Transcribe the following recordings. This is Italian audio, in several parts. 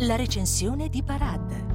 La recensione di Parad.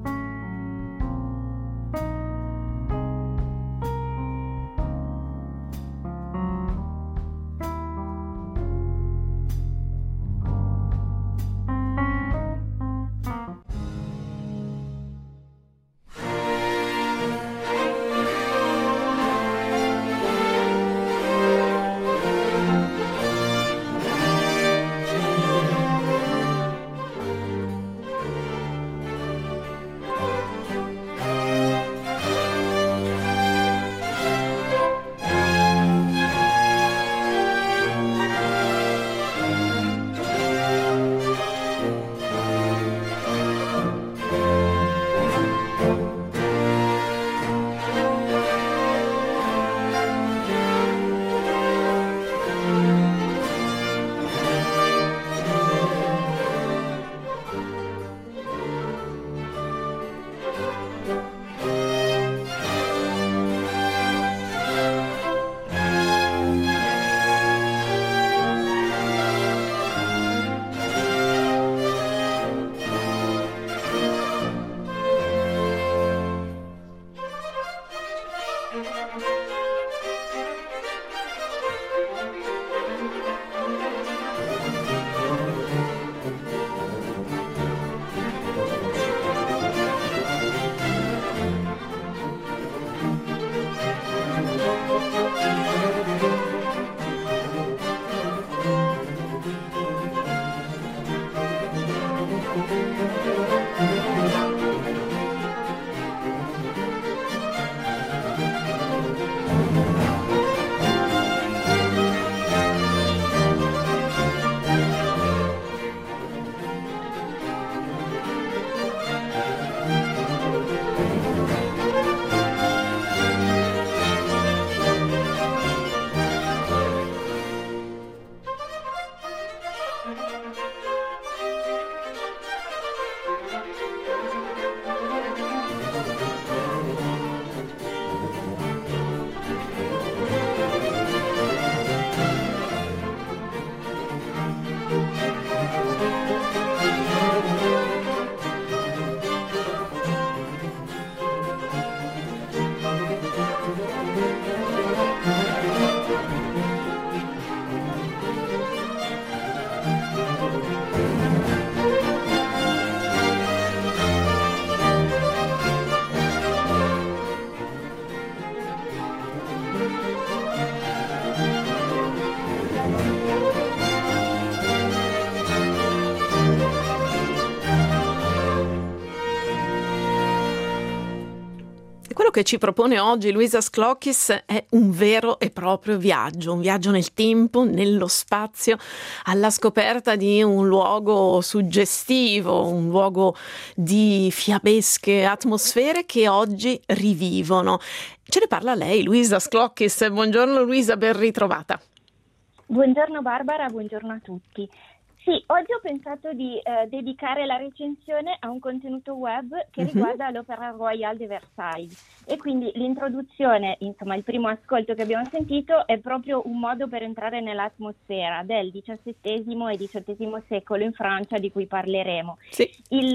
Quello che ci propone oggi Luisa Sclocchis è un vero e proprio viaggio, un viaggio nel tempo, nello spazio, alla scoperta di un luogo suggestivo, un luogo di fiabesche atmosfere che oggi rivivono. Ce ne parla lei, Luisa Sclocchis. Buongiorno Luisa, ben ritrovata. Buongiorno Barbara, buongiorno a tutti. Sì, oggi ho pensato di dedicare la recensione a un contenuto web che riguarda l'Opéra Royale de Versailles, e quindi l'introduzione, insomma il primo ascolto che abbiamo sentito è proprio un modo per entrare nell'atmosfera del XVII e XVIII secolo in Francia, di cui parleremo. Sì.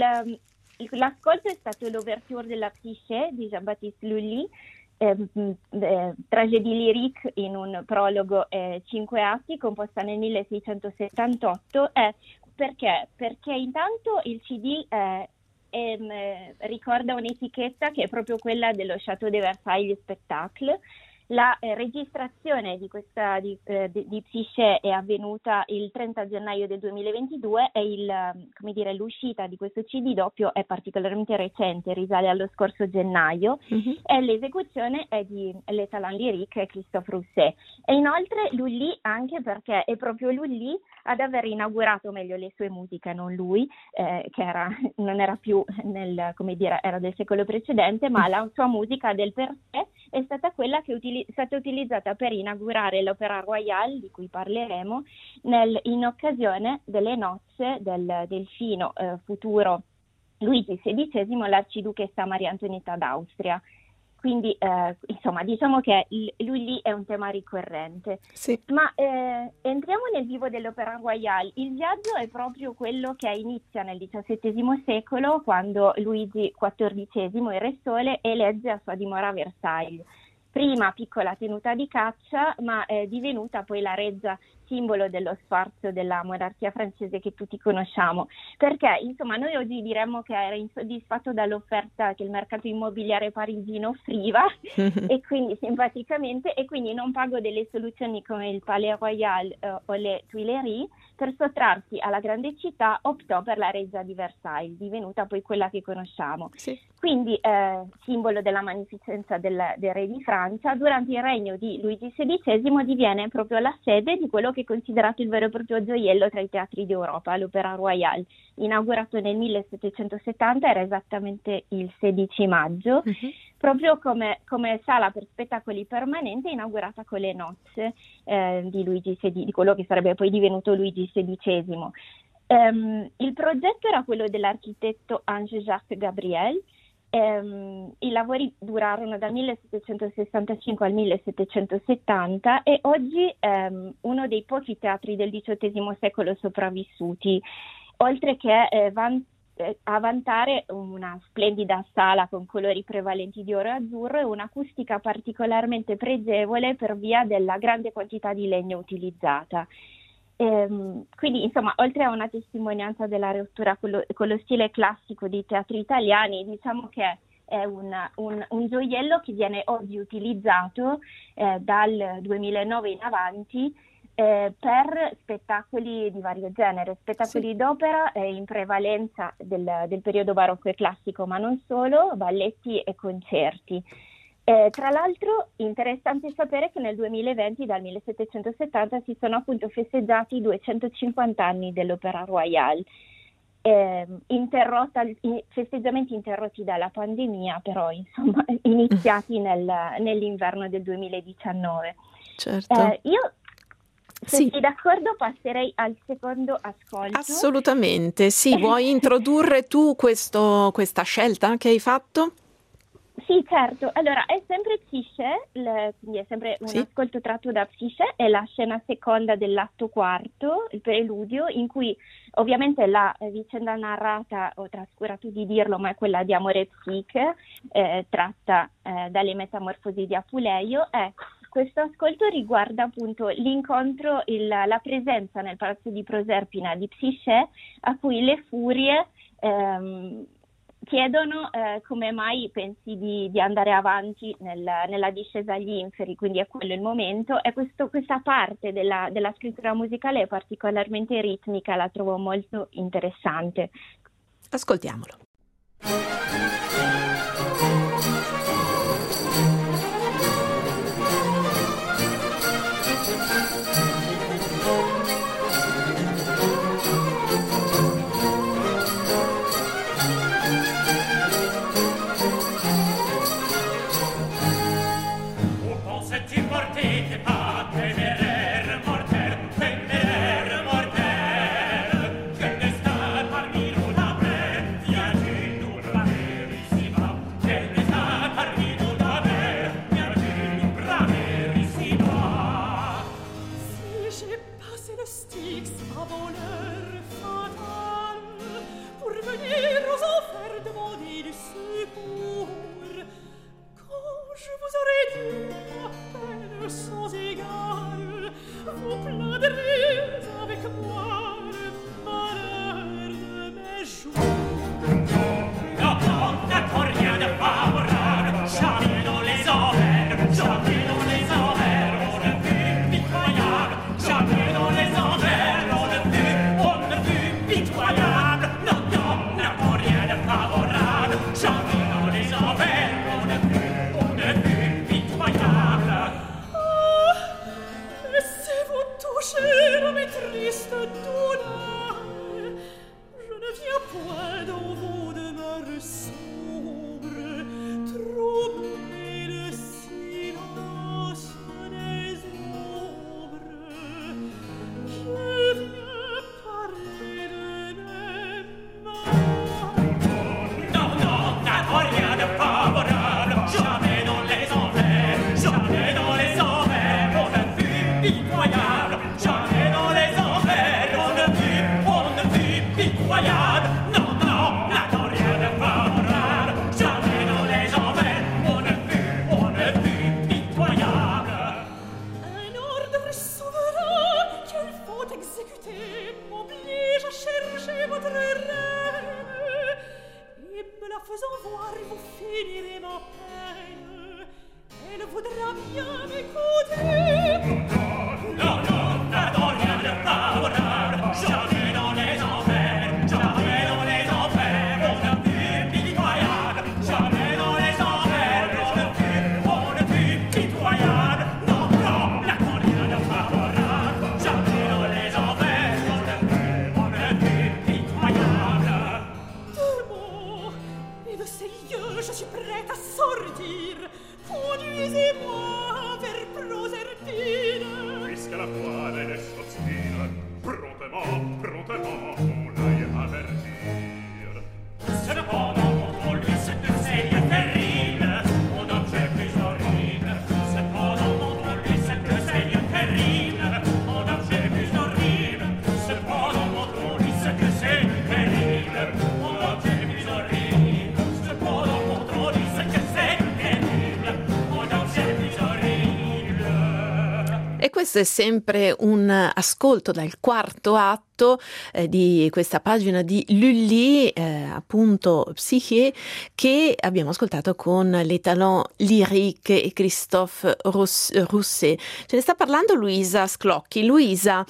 L'ascolto è stato l'ouverture de la Psyché di Jean-Baptiste Lully, tragedie lyrique in un prologo 5 atti, composta nel 1678. Perché intanto il CD ricorda un'etichetta che è proprio quella dello Château de Versailles Spectacle. La registrazione di questa di Psyché è avvenuta il 30 gennaio del 2022 e l'uscita di questo CD doppio è particolarmente recente, risale allo scorso gennaio, e l'esecuzione è di Les Talents Lyriques e Christophe Rousset. E inoltre Lully, anche perché è proprio Lully ad aver inaugurato, meglio, le sue musiche, non lui, che non era più era del secolo precedente, ma la sua musica del per sé è stata quella che è stata utilizzata per inaugurare l'Opéra Royale, di cui parleremo, in occasione delle nozze del fino futuro Luigi XVI, l'arciduchessa Maria Antonietta d'Austria. quindi insomma diciamo che lui lì è un tema ricorrente. Sì. Ma entriamo nel vivo dell'Opéra Royale. Il viaggio è proprio quello che inizia nel XVII secolo, quando Luigi XIV, il Re Sole, elegge a sua dimora a Versailles. Prima piccola tenuta di caccia, ma divenuta poi la reggia, simbolo dello sfarzo della monarchia francese che tutti conosciamo. Perché, insomma, noi oggi diremmo che era insoddisfatto dall'offerta che il mercato immobiliare parigino offriva e quindi simpaticamente, e quindi non pagò delle soluzioni come il Palais Royal o le Tuileries. Per sottrarsi alla grande città optò per la reggia di Versailles, divenuta poi quella che conosciamo. Sì. Quindi simbolo della magnificenza del re di Francia, durante il regno di Luigi XVI diviene proprio la sede di quello che è considerato il vero e proprio gioiello tra i teatri d'Europa, l'Opéra Royale. Inaugurato nel 1770, era esattamente il 16 maggio, proprio come sala per spettacoli permanente, inaugurata con le nozze di Luigi XVI, di quello che sarebbe poi divenuto Luigi XVI. Il progetto era quello dell'architetto Ange-Jacques Gabriel. I lavori durarono dal 1765 al 1770 e oggi uno dei pochi teatri del XVIII secolo sopravvissuti, oltre che a vantare una splendida sala con colori prevalenti di oro e azzurro e un'acustica particolarmente pregevole per via della grande quantità di legno utilizzata. Quindi, insomma, oltre a una testimonianza della rottura con lo stile classico dei teatri italiani, diciamo che è un gioiello che viene oggi utilizzato dal 2009 in avanti per spettacoli di vario genere, spettacoli d'opera in prevalenza del periodo barocco e classico, ma non solo, balletti e concerti. Tra l'altro interessante sapere che nel 2020, dal 1770, si sono appunto festeggiati i 250 anni dell'Opéra Royale, festeggiamenti interrotti dalla pandemia, però insomma iniziati nell'inverno del 2019. Certo. Io, se sei d'accordo, passerei al secondo ascolto. Assolutamente, sì. Vuoi introdurre tu questa scelta che hai fatto? Sì, certo. Allora, è sempre Psyché, quindi è sempre un ascolto tratto da Psyché, è la scena seconda dell'atto quarto, il preludio, in cui ovviamente la vicenda narrata, ho trascurato di dirlo, ma è quella di Amore e Psiche, tratta dalle Metamorfosi di Apuleio. Questo ascolto riguarda appunto l'incontro, la presenza nel palazzo di Proserpina di Psyché, a cui le furie chiedono come mai pensi di andare avanti nella discesa agli inferi, quindi è quello il momento, e questa parte della scrittura musicale è particolarmente ritmica, la trovo molto interessante. Ascoltiamolo. Jamais passé m'oblige à chercher votre reine, et me la faisant voir, vous finirez ma peine. Elle voudra bien m'écouter. Non, non, n'attends rien de favorable, jamais dans les enfers, jamais dans les enfers, on ne fut pitoyable, jamais dans les enfers, on ne fut pitoyable. Non, non, n'attends rien de favorable, jamais dans les enfers, on ne fut pitoyable. Deux mots, et de ces lieux je suis prête à sortir. Conduisez-moi vers Proserpine, puisque la quale est sottile, promptement, promptement, on l'aille avertir. Cependant, contre lui, cette scène terrible, mon objet plus horrible. Cependant, contre lui, cette scène terrible, mon objet plus horrible. Cependant, contre lui, cette scène terrible, mon objet plus horrible. Cependant, contre lui, cette scène terrible, mon objet plus horrible. E questo è sempre un ascolto dal quarto atto di questa pagina di Lully, appunto Psyché, che abbiamo ascoltato con les talents lyriques e Christophe Rousset. Ce ne sta parlando Luisa Sclocchi. Luisa,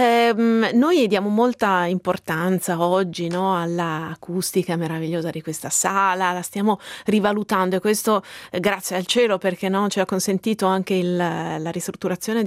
noi diamo molta importanza oggi, no, alla acustica meravigliosa di questa sala, la stiamo rivalutando, e questo grazie al cielo, perché no, ci ha consentito anche la ristrutturazione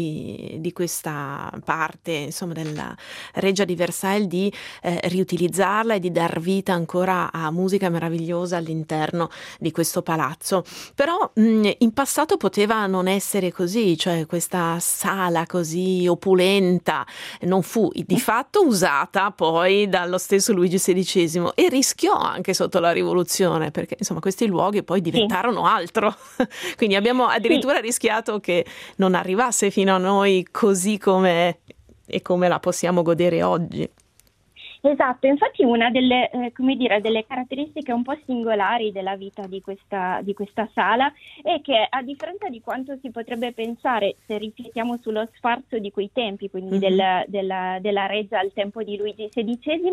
di questa parte, insomma, della Reggia di Versailles, di riutilizzarla e di dar vita ancora a musica meravigliosa all'interno di questo palazzo. Però in passato poteva non essere così, cioè questa sala così opulenta non fu di fatto usata poi dallo stesso Luigi XVI, e rischiò anche sotto la rivoluzione, perché insomma questi luoghi poi diventarono altro. Quindi abbiamo addirittura rischiato che non arrivasse fino a noi così come la possiamo godere oggi. Esatto, infatti una delle, come dire, delle caratteristiche un po' singolari della vita di questa sala è che, a differenza di quanto si potrebbe pensare se riflettiamo sullo sfarzo di quei tempi, quindi della Reggia al tempo di Luigi XVI,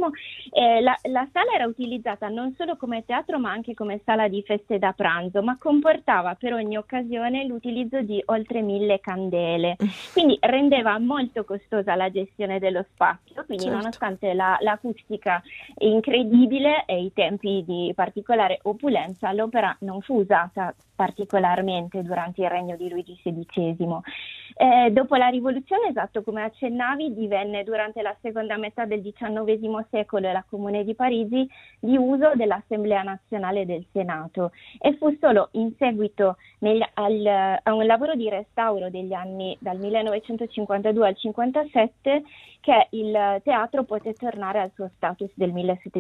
la sala era utilizzata non solo come teatro ma anche come sala di feste da pranzo, ma comportava per ogni occasione l'utilizzo di oltre 1000 candele, quindi rendeva molto costosa la gestione dello spazio, quindi certo, nonostante l'acustica incredibile e i tempi di particolare opulenza, l'opera non fu usata particolarmente durante il regno di Luigi XVI. Dopo la rivoluzione, esatto come accennavi, divenne durante la seconda metà del XIX secolo la Comune di Parigi di uso dell'Assemblea Nazionale del Senato, e fu solo in seguito a un lavoro di restauro degli anni dal 1952 al 57 che il teatro poté tornare al suo status del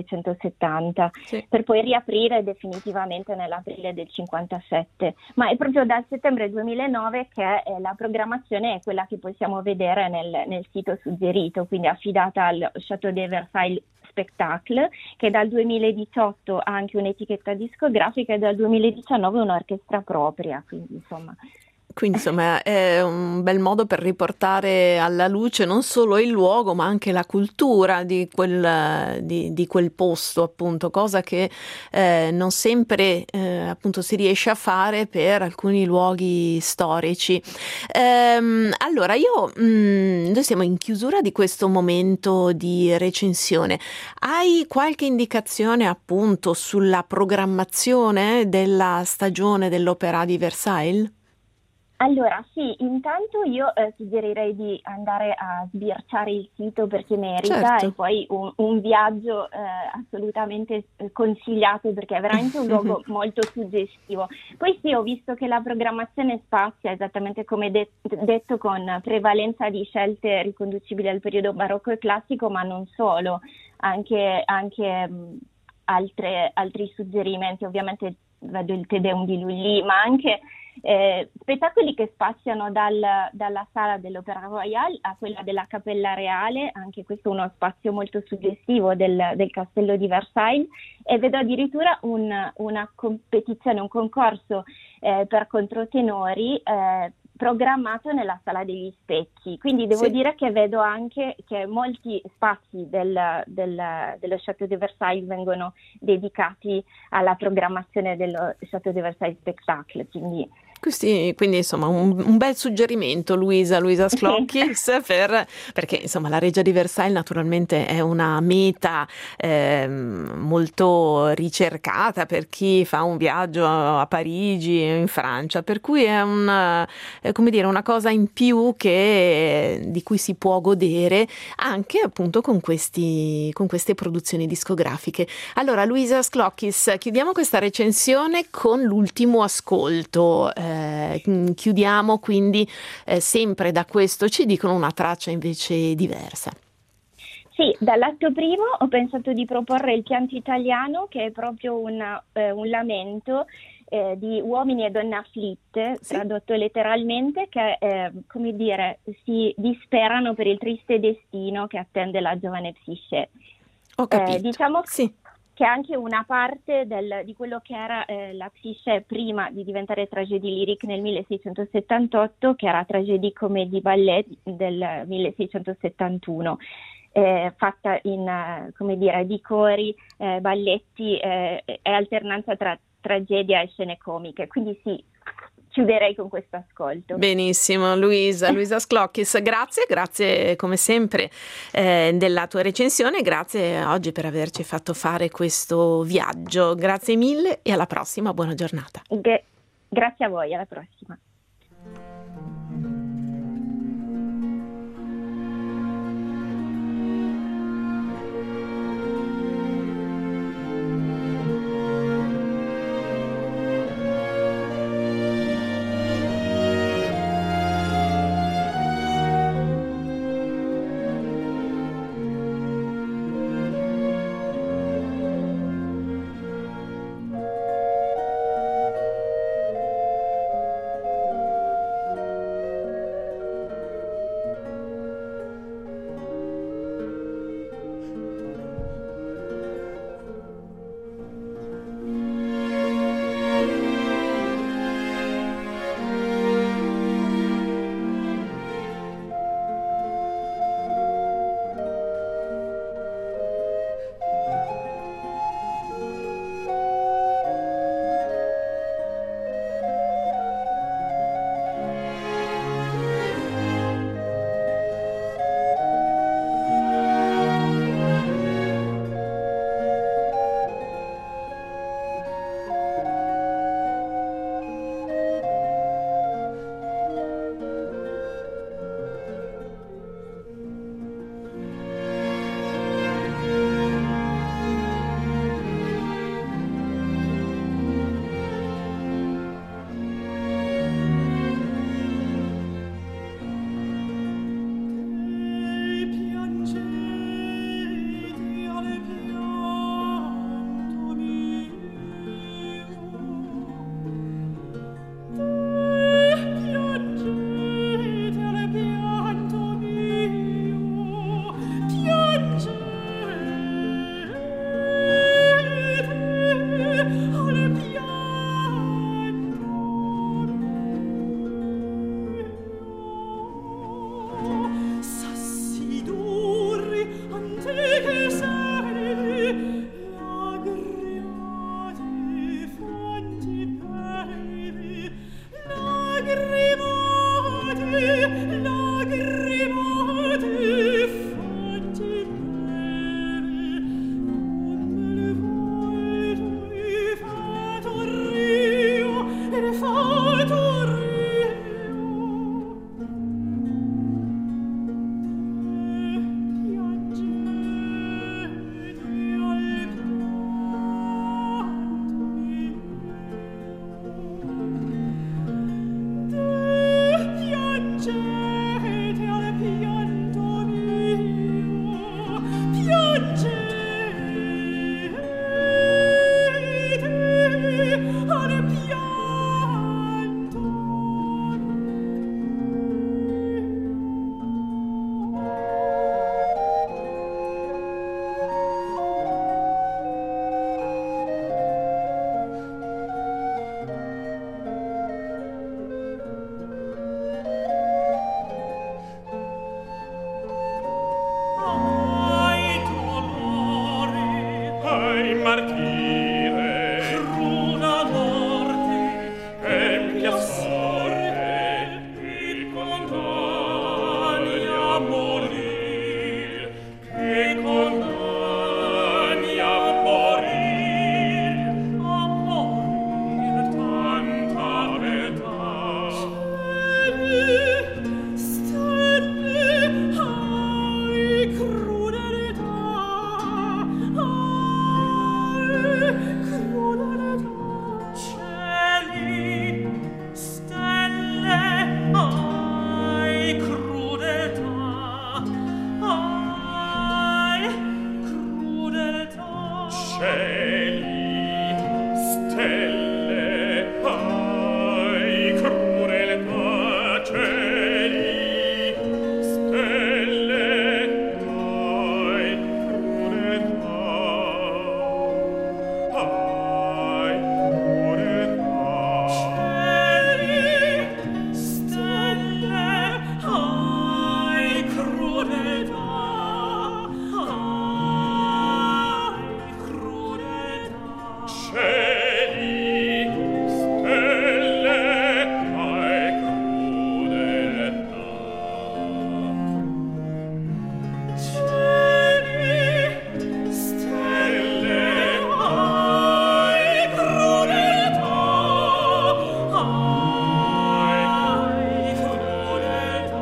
1770, sì, per poi riaprire definitivamente nell'aprile del 57. Ma è proprio dal settembre 2009 che la programmazione è quella che possiamo vedere nel sito suggerito, quindi affidata al Château de Versailles Spectacle, che dal 2018 ha anche un'etichetta discografica e dal 2019 un'orchestra propria, quindi insomma... Quindi insomma è un bel modo per riportare alla luce non solo il luogo ma anche la cultura di quel posto, appunto, cosa che non sempre appunto si riesce a fare per alcuni luoghi storici. Allora noi siamo in chiusura di questo momento di recensione. Hai qualche indicazione appunto sulla programmazione della stagione dell'Opéra di Versailles? Allora sì, intanto io suggerirei di andare a sbirciare il sito perché merita, certo, e poi un viaggio assolutamente consigliato perché è veramente un luogo molto suggestivo. Poi sì, ho visto che la programmazione spazia, esattamente come detto, con prevalenza di scelte riconducibili al periodo barocco e classico, ma non solo, anche altri suggerimenti. Ovviamente vedo il Te Deum di Lully, ma anche spettacoli che spaziano dalla sala dell'Opéra Royale a quella della Cappella Reale, anche questo è uno spazio molto suggestivo del Castello di Versailles, e vedo addirittura una competizione, un concorso per controtenori programmato nella Sala degli Specchi, quindi devo Sì. dire che vedo anche che molti spazi dello Château de Versailles vengono dedicati alla programmazione dello Château de Versailles Spectacle, Quindi insomma un bel suggerimento, Luisa Sclocchis, perché insomma la Reggia di Versailles naturalmente è una meta molto ricercata per chi fa un viaggio a Parigi e in Francia, per cui è come dire, una cosa in più di cui si può godere anche appunto con queste produzioni discografiche. Allora, Luisa Sclocchis, chiudiamo questa recensione con l'ultimo ascolto. Chiudiamo quindi sempre da questo CD con una traccia invece diversa. Sì, dall'atto primo ho pensato di proporre il pianto italiano, che è proprio un lamento di uomini e donne afflitte, Sì. tradotto letteralmente, che come dire, si disperano per il triste destino che attende la giovane Psiche. Ho capito. Diciamo Sì. che è anche una parte di quello che era la Psiche prima di diventare tragedie lyrique nel 1678, che era tragedie comédie ballet del 1671. Fatta in come dire, di cori, balletti e alternanza tra tragedia e scene comiche, quindi sì, chiuderei con questo ascolto. Benissimo, Luisa Sclocchis, grazie come sempre della tua recensione, grazie oggi per averci fatto fare questo viaggio, grazie mille e alla prossima, buona giornata. Grazie a voi, alla prossima. Ai, crudeltà. Cieli, stelle, ai, crudeltà, cieli, stelle, ai, crudeltà, ai, crudeltà. Cieli, stelle, ai, crudeltà. Ai, crudeltà. Cieli, stelle, ai, crudeltà. Cieli, stelle, ai, crudeltà. Ai, crudeltà.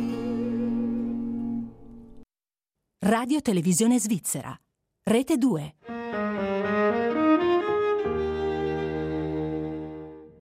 Radio Televisione Svizzera. Rete 2.